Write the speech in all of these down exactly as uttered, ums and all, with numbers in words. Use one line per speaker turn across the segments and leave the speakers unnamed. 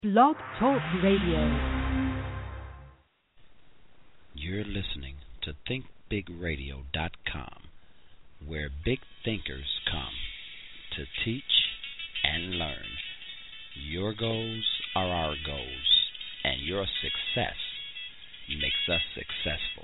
Blog Talk Radio.
You're listening to think big radio dot com, where big thinkers come to teach and learn. Your goals are our goals, and your success makes us successful.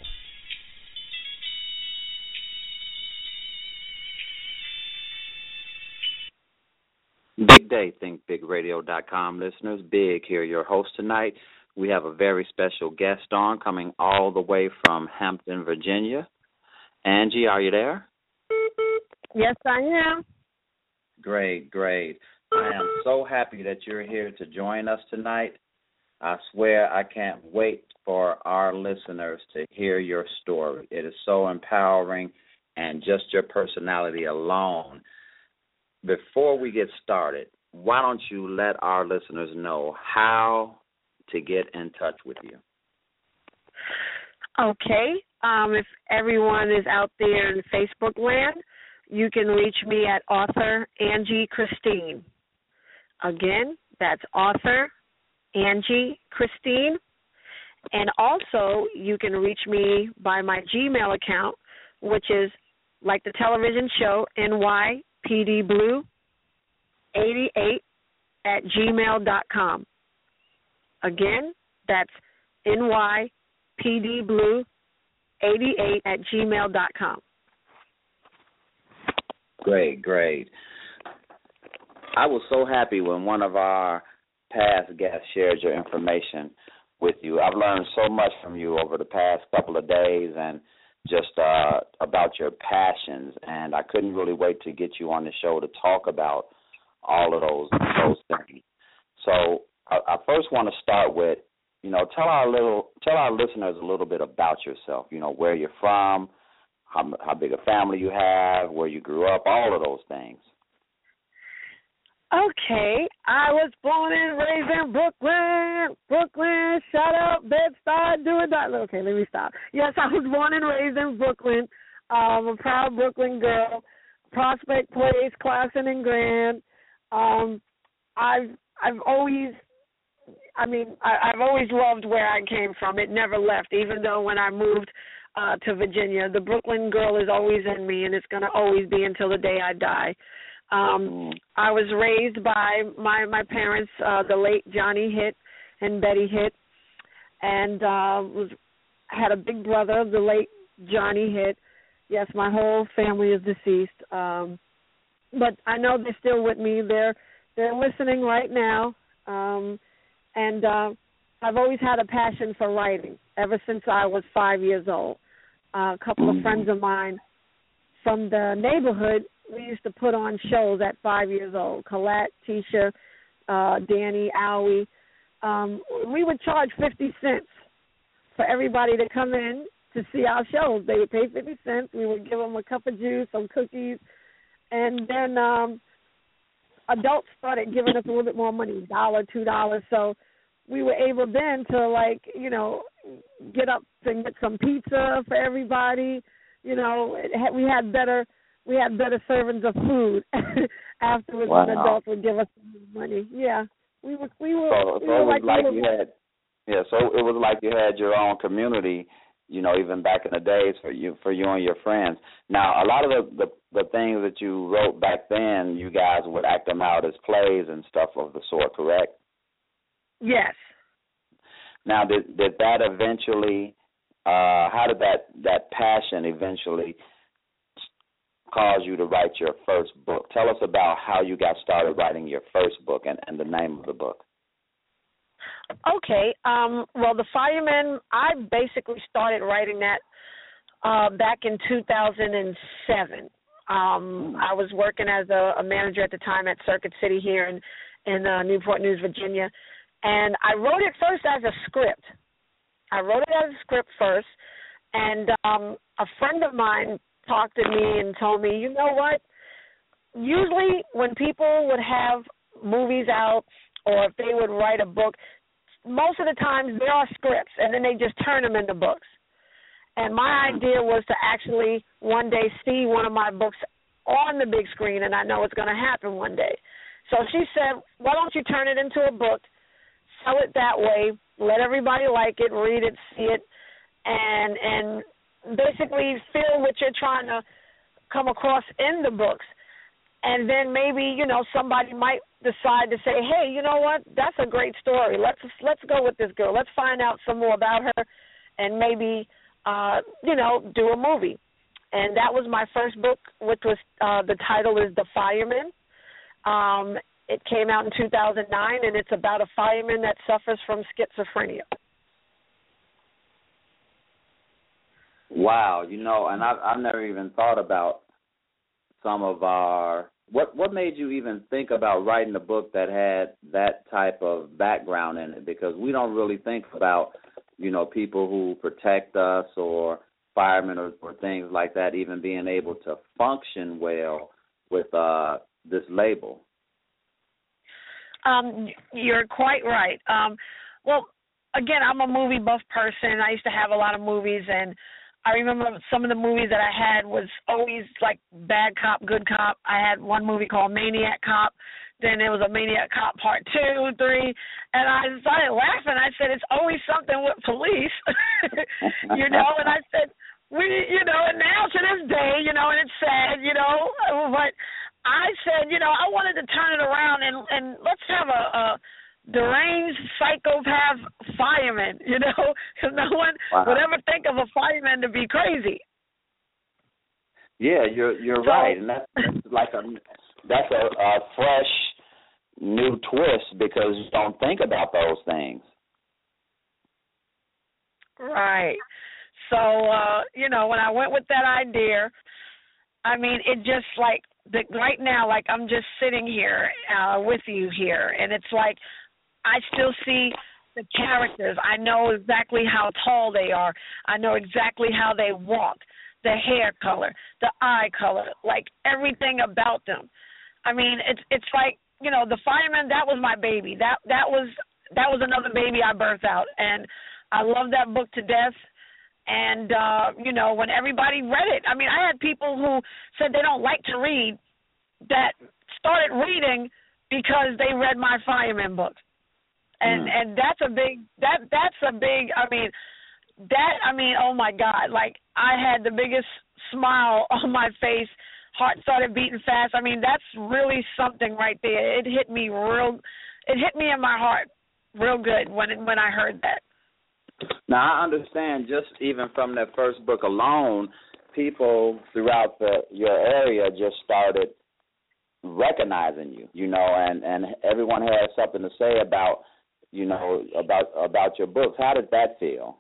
Big day, think big radio dot com listeners. Big here, your host tonight. We have a very special guest on coming all the way from Hampton, Virginia. Angie, are you there?
Yes, I am.
Great, great. I am so happy that you're here to join us tonight. I swear I can't wait for our listeners to hear your story. It is so empowering, and just your personality alone. Before we get started, why don't you let our listeners know how to get in touch with you?
Okay. Um, if everyone is out there in Facebook land, you can reach me at author Angie Christine. Again, that's author Angie Christine. And also, you can reach me by my Gmail account, which is like the television show, N Y P D Blue eighty-eight at gmail dot com. Again, that's N Y P D Blue eighty-eight at gmail dot com.
Great, great. I was so happy when one of our past guests shared your information with you. I've learned so much from you over the past couple of days, and just uh, about your passions, and I couldn't really wait to get you on the show to talk about all of those those things. So I, I first want to start with, you know, tell our little tell our listeners a little bit about yourself. You know, where you're from, how how big a family you have, where you grew up, all of those things.
Okay, I was born and raised in Brooklyn, Brooklyn, shut up, Bed-Stuy, do it that. Okay, let me stop. Yes, I was born and raised in Brooklyn. I'm a proud Brooklyn girl. Prospect Place, Classen and Grand. Um, I've I've always, I mean, I, I've always loved where I came from. It never left, even though when I moved uh, to Virginia, the Brooklyn girl is always in me, and it's going to always be until the day I die. Um, I was raised by my, my parents, uh, the late Johnny Hitt and Betty Hitt, and uh, was had a big brother, the late Johnny Hitt. Yes, my whole family is deceased, um, but I know they're still with me. They're they're listening right now, um, and uh, I've always had a passion for writing ever since I was five years old. Uh, a couple of friends of mine from the neighborhood, we used to put on shows at five years old. Colette, Tisha, uh, Danny, Owie. Um, we would charge fifty cents for everybody to come in to see our shows. They would pay fifty cents. We would give them a cup of juice, some cookies. And then um, adults started giving us a little bit more money, a dollar, two dollars. So we were able then to, like, you know, get up and get some pizza for everybody. You know, it had, we had better... We had better servings of food afterwards
Wow.
when adults would give us money. Yeah, we were we were.
So,
we
so
were
it was
like,
like
little,
you had, yeah. So it was like you had your own community. You know, even back in the days for you for you and your friends. Now, a lot of the, the the things that you wrote back then, you guys would act them out as plays and stuff of the sort, correct?
Yes.
Now, did did that eventually? Uh, how did that that passion eventually caused you to write your first book? Tell us about how you got started writing your first book and, and the name of the book.
Okay. Um, well, The Fireman, I basically started writing that uh, back in two thousand seven. Um, I was working as a, a manager at the time at Circuit City here in, in uh, Newport News, Virginia, and I wrote it first as a script. I wrote it as a script first, and um, a friend of mine talked to me and told me, you know what, usually when people would have movies out or if they would write a book, most of the times there are scripts and then they just turn them into books. And my idea was to actually one day see one of my books on the big screen, and I know it's going to happen one day. So she said, why don't you turn it into a book, tell it that way, let everybody like it, read it, see it, and and basically feel what you're trying to come across in the books. And then maybe, you know, somebody might decide to say, hey, you know what, that's a great story. Let's let's go with this girl. Let's find out some more about her and maybe, uh, you know, do a movie. And that was my first book, which was uh, the title is The Fireman. Um, it came out in two thousand nine, and it's about a fireman that suffers from schizophrenia.
Wow, you know, and I've, I've never even thought about some of our, what what made you even think about writing a book that had that type of background in it? Because we don't really think about, you know, people who protect us or firemen or, or things like that even being able to function well with uh, this label.
Um, you're quite right. Um, well, again, I'm a movie buff person. I used to have a lot of movies, and I remember some of the movies that I had was always like bad cop, good cop. I had one movie called Maniac Cop. Then there was a Maniac Cop Part two, three, and I started laughing. I said, it's always something with police, you know, and I said, we, you know, and now to this day, you know, and it's sad, you know, but I said, you know, I wanted to turn it around and, and let's have a, a deranged psychopath fireman, you know, because no one
wow.
would ever think of a fireman to be crazy.
Yeah, you're you're so, right, and that's, that's like a that's a, a fresh new twist because you don't think about those things.
Right. So uh, you know, when I went with that idea, I mean, it just like the, right now, like I'm just sitting here uh, with you here, and it's like I still see the characters. I know exactly how tall they are. I know exactly how they walk, the hair color, the eye color, like everything about them. I mean, it's it's like, you know, the fireman, that was my baby. That that was that was another baby I birthed out, and I love that book to death. And, uh, you know, when everybody read it, I mean, I had people who said they don't like to read that started reading because they read my fireman book. And mm. and that's a big, that that's a big, I mean, that, I mean, oh, my God. Like, I had the biggest smile on my face. Heart started beating fast. I mean, that's really something right there. It hit me real, it hit me in my heart real good when when I heard that.
Now, I understand just even from that first book alone, people throughout the your area just started recognizing you, you know, and, and everyone has something to say about, you know, about about your books. How did that feel?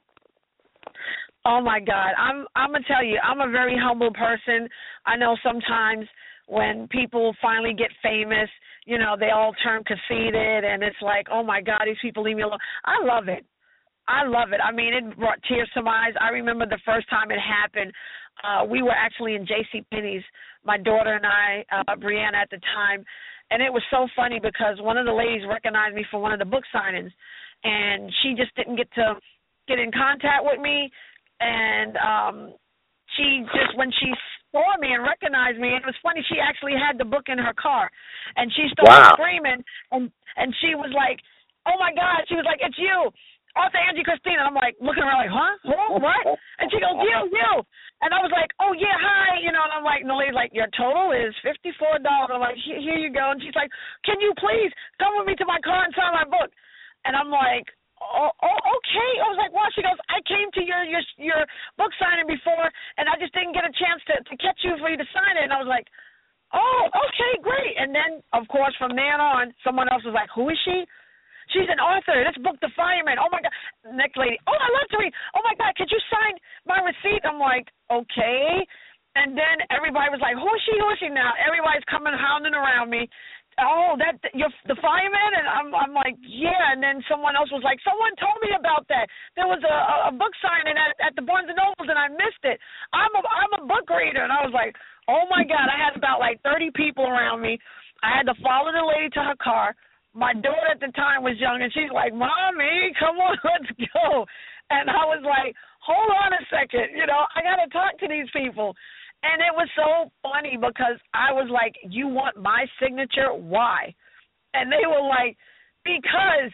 Oh, my God. I'm I'm going to tell you, I'm a very humble person. I know sometimes when people finally get famous, you know, they all turn conceited, and it's like, oh, my God, these people leave me alone. I love it. I love it. I mean, it brought tears to my eyes. I remember the first time it happened. Uh, we were actually in JCPenney's, my daughter and I, uh, Brianna at the time, and it was so funny because one of the ladies recognized me for one of the book signings, and she just didn't get to get in contact with me, and um, she just, when she saw me and recognized me, it was funny, she actually had the book in her car, and she started wow. screaming, and, and she was like, oh, my God, she was like, it's you. Author Angie Christine, and I'm like looking around like, huh? Who? What? And she goes, you, you. And I was like, oh, yeah, hi. You know, and I'm like, and the lady's like, your total is fifty-four dollars. I'm like, here, here you go. And she's like, can you please come with me to my car and sign my book? And I'm like, oh, oh okay. I was like, well, she goes, I came to your, your, your book signing before, and I just didn't get a chance to, to catch you for you to sign it. And I was like, oh, okay, great. And then, of course, from then on, someone else was like, who is she? She's an author. This book, The Fireman. Oh, my God. Next lady. Oh, I love to read. Oh, my God, could you sign my receipt? I'm like, okay. And then everybody was like, who is she? Who is she now? Everybody's coming hounding around me. Oh, that you're the fireman? And I'm I'm like, yeah. And then someone else was like, someone told me about that. There was a, a book signing at, at the Barnes and Nobles, and I missed it. I'm a, I'm a book reader. And I was like, oh, my God. I had about like thirty people around me. I had to follow the lady to her car. My daughter at the time was young, and she's like, Mommy, come on, let's go. And I was like, hold on a second. You know, I got to talk to these people. And it was so funny because I was like, you want my signature? Why? And they were like, because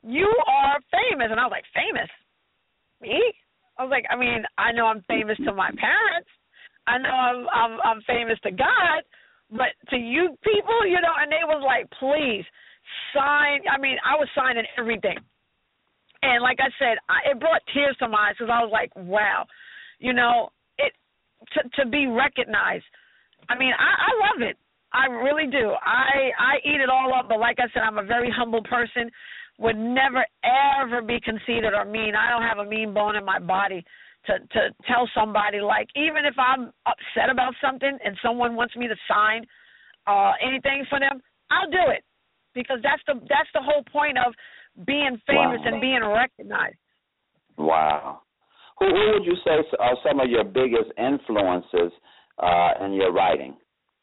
you are famous. And I was like, famous? Me? I was like, I mean, I know I'm famous to my parents. I know I'm I'm, I'm famous to God, but to you people, you know, and they was like, please, sign. I mean, I was signing everything. And like I said, I, it brought tears to my eyes because I was like, wow, you know, it to, to be recognized. I mean, I, I love it. I really do. I, I eat it all up, but like I said, I'm a very humble person, would never, ever be conceited or mean. I don't have a mean bone in my body to, to tell somebody, like, even if I'm upset about something and someone wants me to sign uh, anything for them, I'll do it because that's the that's the whole point of being famous wow. and being recognized.
Wow. Who, who would you say are some of your biggest influences uh, in your writing?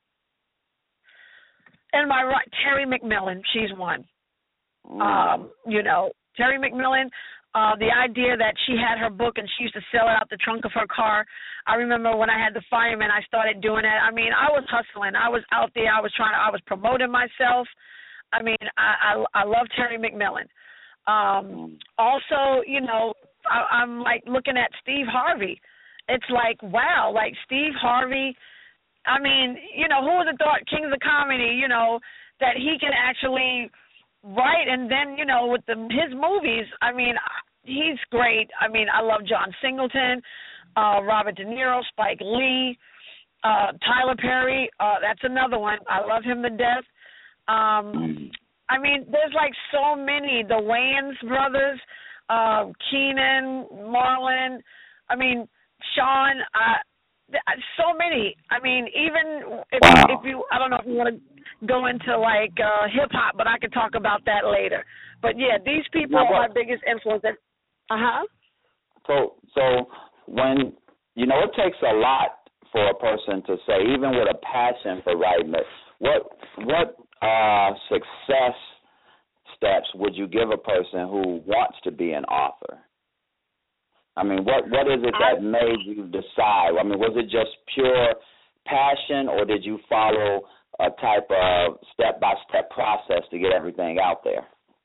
In my right, Terry McMillan, she's one. Mm. Um, you know, Terry McMillan, uh, the idea that she had her book and she used to sell it out the trunk of her car. I remember when I had the Fireman, I started doing that. I mean, I was hustling. I was out there. I was trying to, I was promoting myself. I mean, I, I, I love Terry McMillan. Um, also, you know, I, I'm like looking at Steve Harvey. It's like, wow, like Steve Harvey, I mean, you know, who would have thought Kings of Comedy, you know, that he can actually write and then, you know, with the, his movies, I mean, he's great. I mean, I love John Singleton, uh, Robert De Niro, Spike Lee, uh, Tyler Perry. Uh, that's another one. I love him to death. Um, I mean, there's like so many, the Wayans brothers, uh, Keenan, Marlon, I mean, Sean, uh, so many. I mean, even if,
wow.
if you, I don't know if you want to go into like uh, hip hop, but I could talk about that later. But yeah, these people now, are my biggest influence. Uh huh.
So, so when you know, it takes a lot for a person to say, even with a passion for writing, what what uh, success steps would you give a person who wants to be an author? I mean, what what is it that made you decide? I mean, was it just pure passion, or did you follow a type of step-by-step process to get everything out there?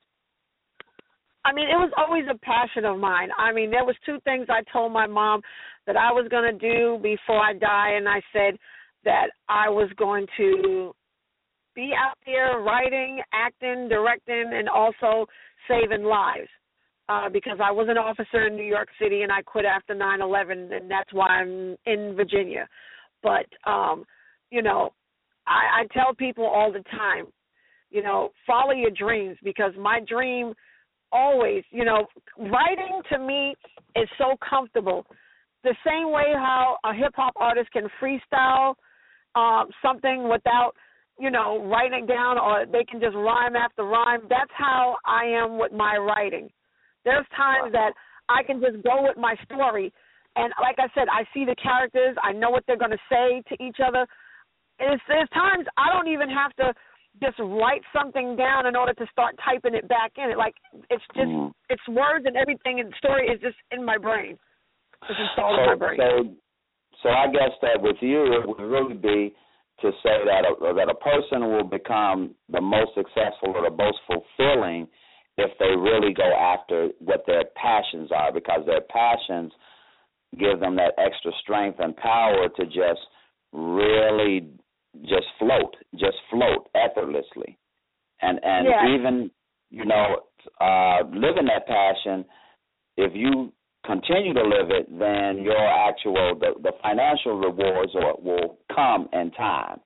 I mean, it was always a passion of mine. I mean, there was two things I told my mom that I was going to do before I die, and I said that I was going to be out there writing, acting, directing, and also saving lives. Uh, because I was an officer in New York City and I quit after nine eleven, and that's why I'm in Virginia. But, um, you know, I, I tell people all the time, you know, follow your dreams, because my dream always, you know, writing to me is so comfortable. The same way how a hip-hop artist can freestyle um, something without, you know, writing it down, or they can just rhyme after rhyme, that's how I am with my writing. There's times that I can just go with my story, and like I said, I see the characters, I know what they're going to say to each other. It's, there's times I don't even have to just write something down in order to start typing it back in. It like it's just mm. it's words and everything, and the story is just in my brain. It's installed
so,
in my brain.
So, so I guess that with you, it would really be to say that a, that a person will become the most successful or the most fulfilling if they really go after what their passions are, because their passions give them that extra strength and power to just really just float, just float effortlessly. And and
yeah.
even, you know, uh, living that passion, if you continue to live it, then your actual, the, the financial rewards will, will come in time.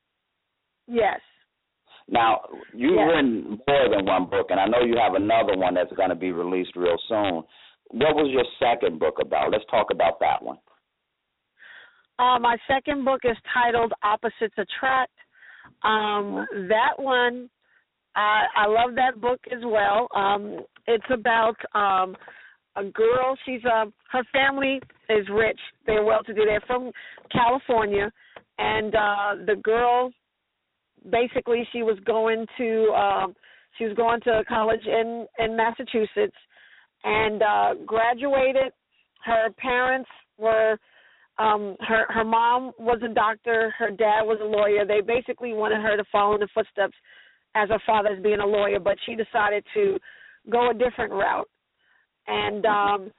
Yes.
Now, you've
yes.
written more than one book, and I know you have another one that's going to be released real soon. What was your second book about? Let's talk about that one.
Uh, my second book is titled Opposites Attract. Um, that one, I, I love that book as well. Um, it's about um, a girl. She's a, her family is rich. They're well-to-do. They're from California, and uh, the girl, basically, she was going to um, she was going to college in, in Massachusetts, and uh, graduated. Her parents were um, her her mom was a doctor. Her dad was a lawyer. They basically wanted her to follow in the footsteps as her father as being a lawyer, but she decided to go a different route. And um,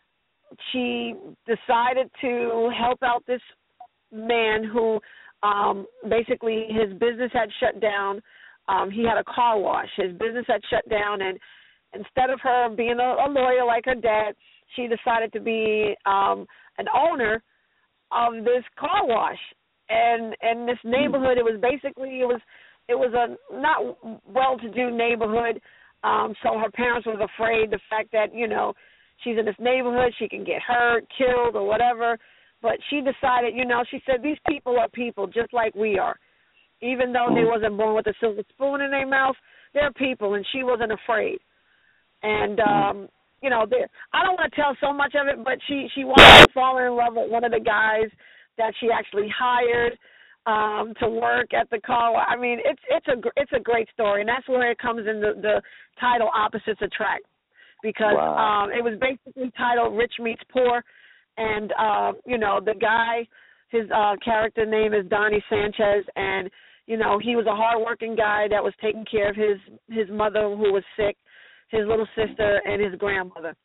she decided to help out this man who um, basically his business had shut down. Um, he had a car wash. His business had shut down, and instead of her being a, a lawyer like her dad, she decided to be um, an owner of this car wash. And in this neighborhood, it was basically it was it was a not well-to-do neighborhood. Um, so her parents was afraid the fact that you know she's in this neighborhood, she can get hurt, killed, or whatever. But she decided, you know, she said these people are people just like we are. Even though they wasn't born with a silver spoon in their mouth, they're people, and she wasn't afraid. And um, you know, I don't want to tell so much of it, but she she wanted to fall in love with one of the guys that she actually hired um, to work at the car. I mean, it's it's a it's a great story, and that's where it comes in the, the title "Opposites Attract," because
wow.
um, it was basically titled "Rich Meets Poor," and uh, you know, the guy, his uh, character name is Donnie Sanchez, and you know, he was a hardworking guy that was taking care of his his mother who was sick, his little sister, and his grandmother.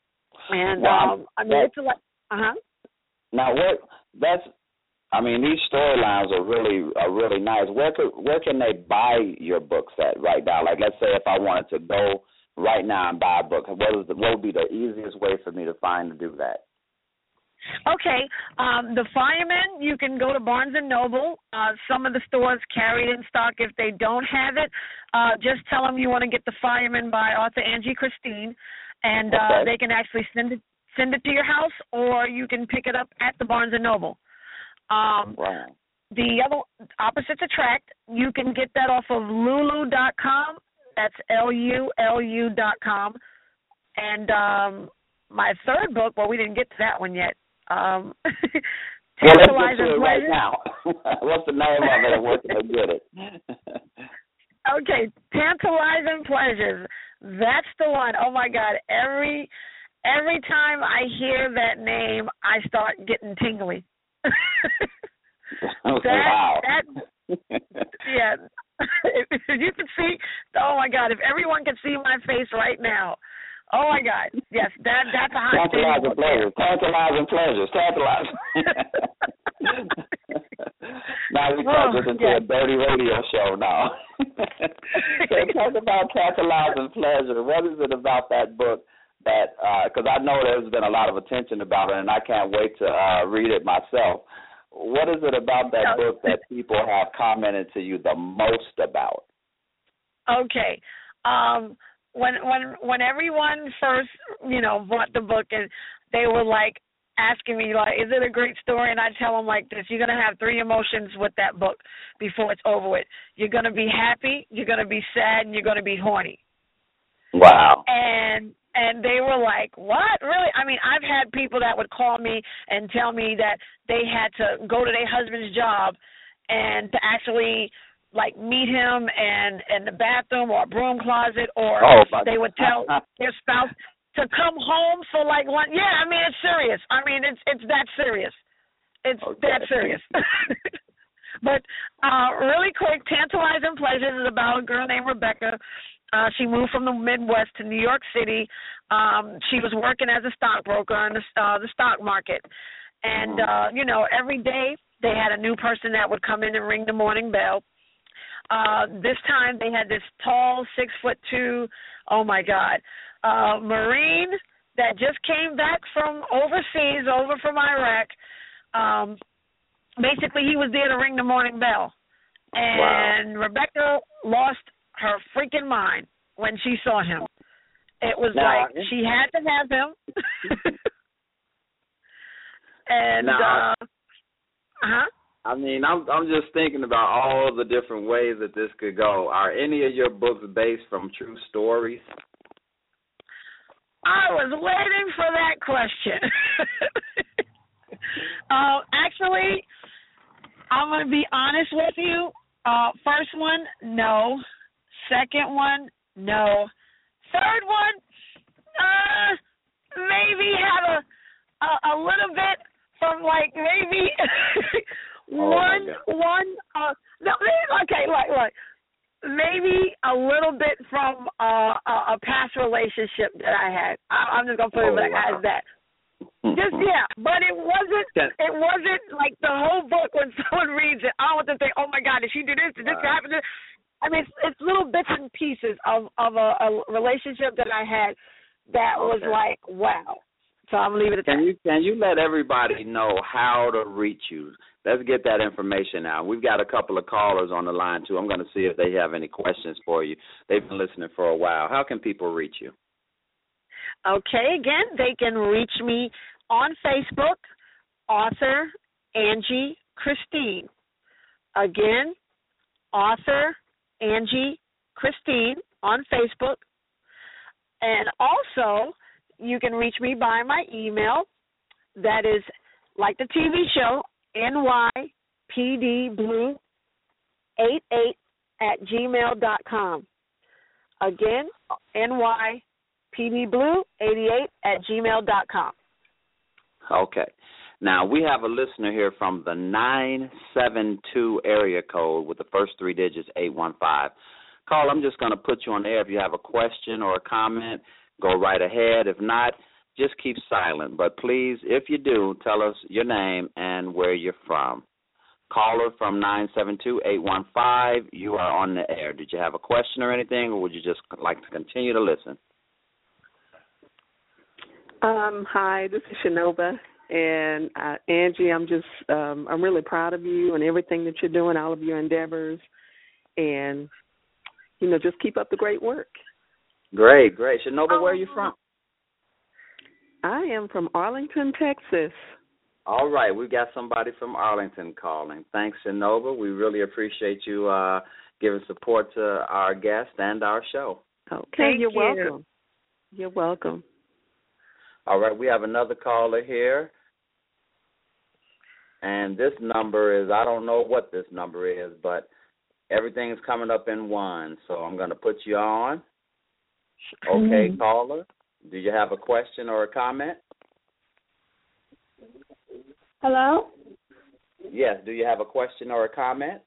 And
wow.
um, I mean, it's a lot. Uh huh.
Now, what that's, I mean, these storylines are really are really nice. Where could where can they buy your books at right now? Like, let's say if I wanted to go right now and buy a book, what is the, what would be the easiest way for me to find to do that?
Okay, um, the Fireman, you can go to Barnes and Noble. Uh, some of the stores carry it in stock. If they don't have it, uh, just tell them you want to get the Fireman by Author Angie Christine, and uh,
okay.
they can actually send it send it to your house, or you can pick it up at the Barnes and Noble. Um,
wow.
The other Opposites Attract, you can get that off of Lulu dot com. That's L U L U dot com. And um, my third book, well, we didn't get to that one yet. Um,
well, let's get to it right now. What's the name of it and where can I get it?
Okay, Tantalizing Pleasures. That's the one. Oh, my God. Every every time I hear that name, I start getting tingly. that,
wow.
That, yeah. If you can see, oh, my God, if everyone can see my face right now, oh, my God. Yes, that that's a hot
Tantalizing pleasures. Tantalizing pleasures. Tantalizing. Now we turned this into
yes.
a dirty radio show now. So talk about Tantalizing Pleasure. What is it about that book that, because uh, I know there's been a lot of attention about it, and I can't wait to uh, read it myself. What is it about that
no.
book that people have commented to you the most about?
Okay. Um, when when when everyone first, you know, bought the book and they were like asking me, like, is it a great story? And I tell them like this: you're gonna have three emotions with that book before it's over with. You're gonna be happy, you're gonna be sad, and you're gonna be horny.
Wow.
And and they were like, what? Really? I mean, I've had people that would call me and tell me that they had to go to their husband's job and to actually like meet him and in the bathroom or a broom closet, or
oh,
they would tell their spouse to come home for like one. Yeah, I mean, it's serious. I mean, it's it's that serious. It's
okay.
that serious. But uh, really quick, Tantalizing Pleasures is about a girl named Rebecca. Uh, she moved from the Midwest to New York City. Um, she was working as a stockbroker in the, uh, the stock market. And, uh, you know, every day they had a new person that would come in and ring the morning bell. Uh, this time they had this tall, six foot two, oh, my God, uh, Marine that just came back from overseas, over from Iraq. Um, basically, he was there to ring the morning bell. And wow. Rebecca lost her freaking mind when she saw him. It was
now,
like she had to have him. And,
now,
uh, uh-huh.
I mean, I'm I'm just thinking about all the different ways that this could go. Are any of your books based from true stories?
I was waiting for that question. uh, actually, I'm going to be honest with you. Uh, first one, no. Second one, no. Third one, uh, maybe had a, a a little bit from like maybe
oh
one one. Uh, no, okay, like like maybe a little bit from uh, a, a past relationship that I had. I, I'm just gonna put
Oh,
it
wow.
as that. Just yeah, but it wasn't. It wasn't like the whole book. When someone reads it, I don't want them to think, "Oh my God, did she do this? Did this
Right.
happen?" I mean, it's, it's little bits and pieces of of a, a relationship that I had that was
Okay.
like, wow. So I'm gonna leave it at
Can
that.
you can you let everybody know how to reach you? Let's get that information out. We've got a couple of callers on the line too. I'm going to see if they have any questions for you. They've been listening for a while. How can people reach you?
Okay, again, they can reach me on Facebook, author Angie Christine. Again, author Angie Christine on Facebook. And also, you can reach me by my email. That is like the T V show, N Y P D blue eighty-eight at gmail dot com. Again, N Y P D blue eighty-eight at gmail dot com.
Okay. Now, we have a listener here from the nine seven two area code with the first three digits, eight one five. Carl, I'm just going to put you on the air. If you have a question or a comment, go right ahead. If not, just keep silent. But please, if you do, tell us your name and where you're from. Caller from nine seven two, eight one five, you are on the air. Did you have a question or anything, or would you just like to continue to listen?
Um, hi, this is Shanova, and uh, Angie, I'm just, um, I'm really proud of you and everything that you're doing, all of your endeavors, and, you know, just keep up the great work.
Great, great. Shanova, where are you from?
I am from Arlington, Texas.
All right, we've got somebody from Arlington calling. Thanks, Shanova. We really appreciate you uh, giving support to our guest and our show.
Okay,
Thank
you're
you.
welcome. You're welcome.
All right, we have another caller here. And this number is, I don't know what this number is, but everything's coming up in one. So I'm going to put you on. Okay, caller, do you have a question or a comment?
Hello?
Yes, do you have a question or a comment?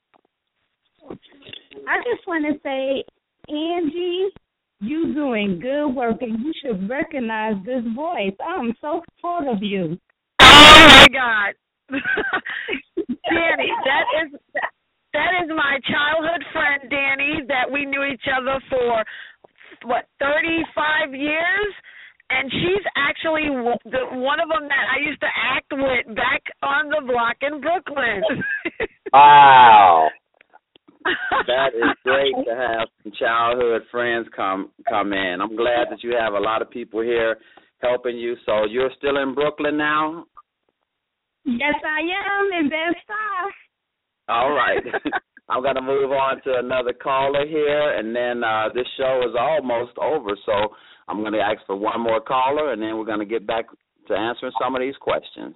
I just want to say, Angie, you doing good work, and you should recognize this voice. I'm so proud of you.
Oh my God, Danny, that is that is my childhood friend, Danny. That we knew each other for what thirty-five years, and she's actually the one of them that I used to act with back on the block in Brooklyn.
Wow. That is great to have some childhood friends come come in. I'm glad that you have a lot of people here helping you. So you're still in Brooklyn now?
Yes, I am in Bed-Stuy.
All right. I'm going to move on to another caller here, and then uh, this show is almost over. So I'm going to ask for one more caller, and then we're going to get back to answering some of these questions.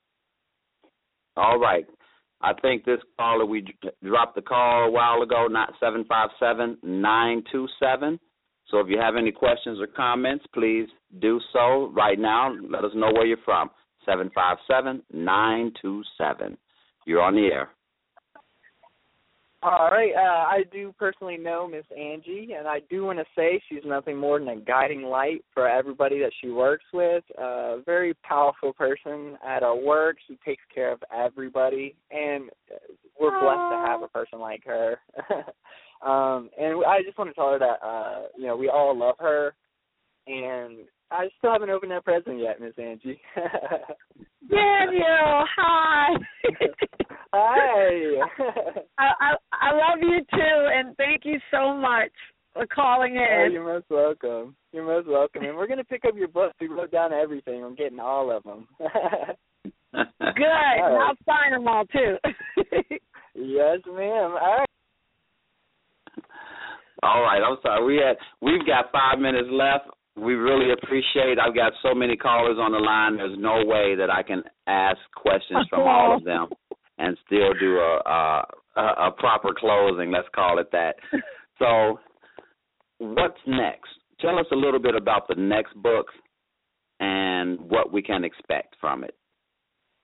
All right. I think this caller, we dropped the call a while ago, not seven five seven, nine two seven. So if you have any questions or comments, please do so right now. Let us know where you're from, seven five seven, nine two seven. You're on the air.
All right. Uh, I do personally know Miss Angie, and I do want to say she's nothing more than a guiding light for everybody that she works with. A uh, very powerful person at her work. She takes care of everybody, and we're blessed to have a person like her. um, and I just want to tell her that, uh, you know, we all love her, and I still haven't opened that present yet, Miss Angie.
Daniel, hi.
Hi.
I, I I love you too, and thank you so much for calling in.
Oh, you're most welcome. You're most welcome. And we're going to pick up your books. We wrote down everything. I'm getting all of them.
Good. Right. I'll sign them all too.
Yes, ma'am. All right.
All right. I'm sorry. We had we've got five minutes left. We really appreciate. I've got so many callers on the line. There's no way that I can ask questions from all of them and still do a, a a proper closing. Let's call it that. So, what's next? Tell us a little bit about the next book and what we can expect from it.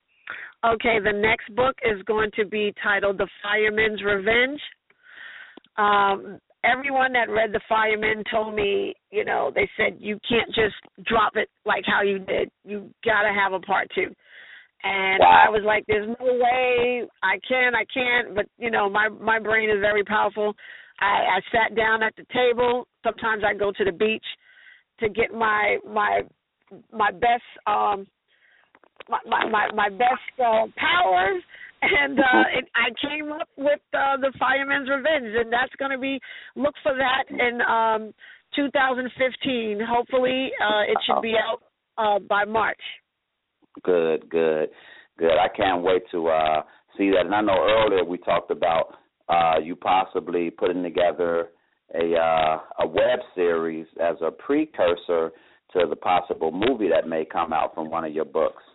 Okay, the next book is going to be titled The Fireman's Revenge. Um, everyone that read The Fireman told me, you know, they said you can't just drop it like how you did. You got to have a part two. And
wow.
I was like, there's no way I can, I can't. But, you know, my, my brain is very powerful. I, I sat down at the table. Sometimes I go to the beach to get my my my best um my my, my, my best uh, powers. And uh, it, I came up with uh, The Fireman's Revenge, and that's going to be, look for that in um, two thousand fifteen. Hopefully uh, it should be out uh, by March.
Good, good, good. I can't wait to uh, see that. And I know earlier we talked about uh, you possibly putting together a uh, a web series as a precursor to the possible movie that may come out from one of your books.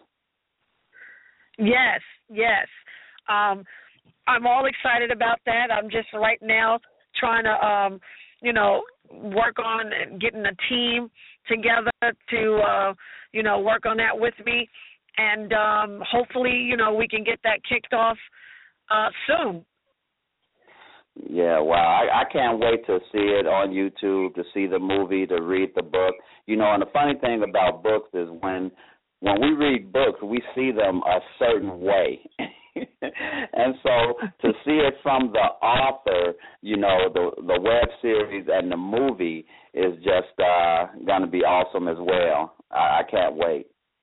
Yes, yes. Um, I'm all excited about that. I'm just right now trying to, um, you know, work on getting a team together to, uh, you know, work on that with me. And um, hopefully, you know, we can get that kicked off uh, soon.
Yeah, well, I, I can't wait to see it on YouTube, to see the movie, to read the book. You know, and the funny thing about books is when when we read books, we see them a certain way. And so to see it from the author, you know, the the web series and the movie is just uh, going to be awesome as well. I, I can't wait.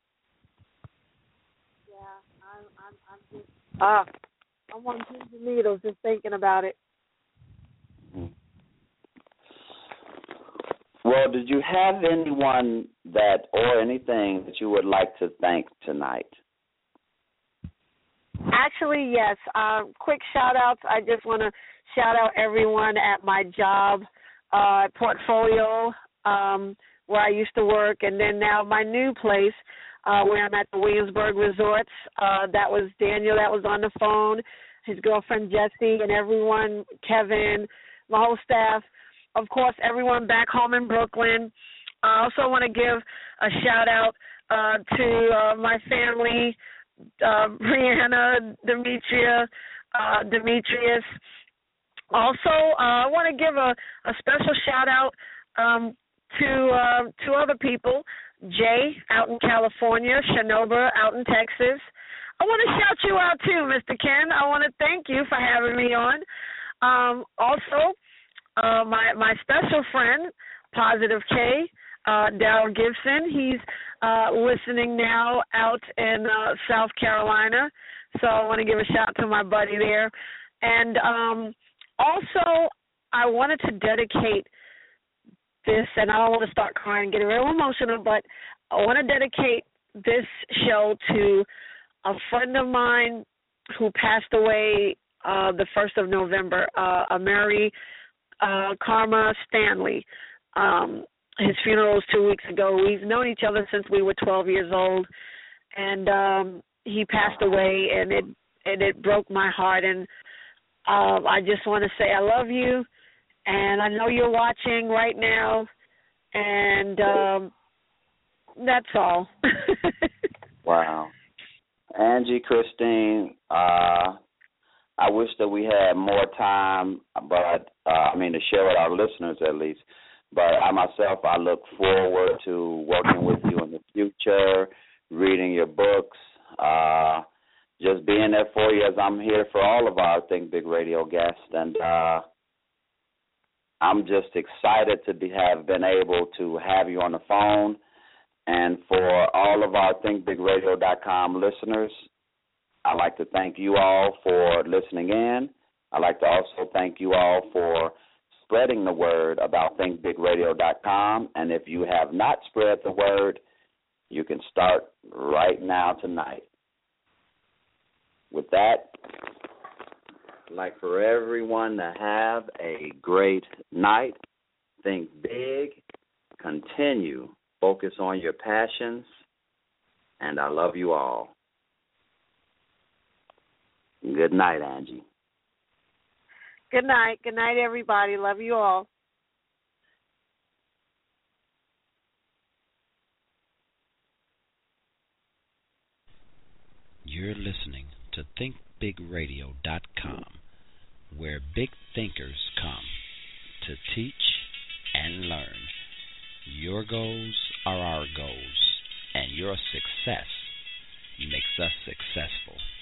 Yeah, I'm, I'm, I'm just, uh, I'm on pins and needles just thinking about it.
Well, did you have anyone that or anything that you would like to thank tonight?
Actually, yes. Um, quick shout-outs. I just want to shout out everyone at my job, uh, Portfolio, um, where I used to work, and then now my new place uh, where I'm at the Williamsburg Resorts. Uh, that was Daniel that was on the phone, his girlfriend Jessie, and everyone, Kevin, my whole staff. Of course, everyone back home in Brooklyn. I also want to give a shout-out uh, to uh, my family, uh, Brianna, Demetria, uh, Demetrius. Also, uh, I want to give a, a special shout-out um, to uh, to other people, Jay out in California, Shinoba out in Texas. I want to shout you out, too, Mister Ken. I want to thank you for having me on. Um, also, Uh, my my special friend, Positive K, uh, Darryl Gibson. He's uh, listening now out in uh, South Carolina, so I want to give a shout out to my buddy there. And um, also, I wanted to dedicate this, and I don't want to start crying and get real emotional, but I want to dedicate this show to a friend of mine who passed away uh, the first of November, uh, a Mary Uh, Karma Stanley. Um, his funeral was two weeks ago. We've known each other since we were twelve years old, and um, he passed away, and it and it broke my heart. And uh, I just want to say I love you, and I know you're watching right now, and um, that's all.
Wow. Angie, Christine, uh, I wish that we had more time, but uh, I mean to share with our listeners at least. But I myself, I look forward to working with you in the future, reading your books, uh, just being there for you as I'm here for all of our Think Big Radio guests. And uh, I'm just excited to be, have been able to have you on the phone. And for all of our think big radio dot com listeners, I'd like to thank you all for listening in. I'd like to also thank you all for spreading the word about think big radio dot com. And if you have not spread the word, you can start right now tonight. With that, I'd like for everyone to have a great night. Think big. Continue. Focus on your passions. And I love you all. Good night, Angie.
Good night. Good night, everybody. Love you all.
You're listening to think big radio dot com, where big thinkers come to teach and learn. Your goals are our goals, and your success makes us successful.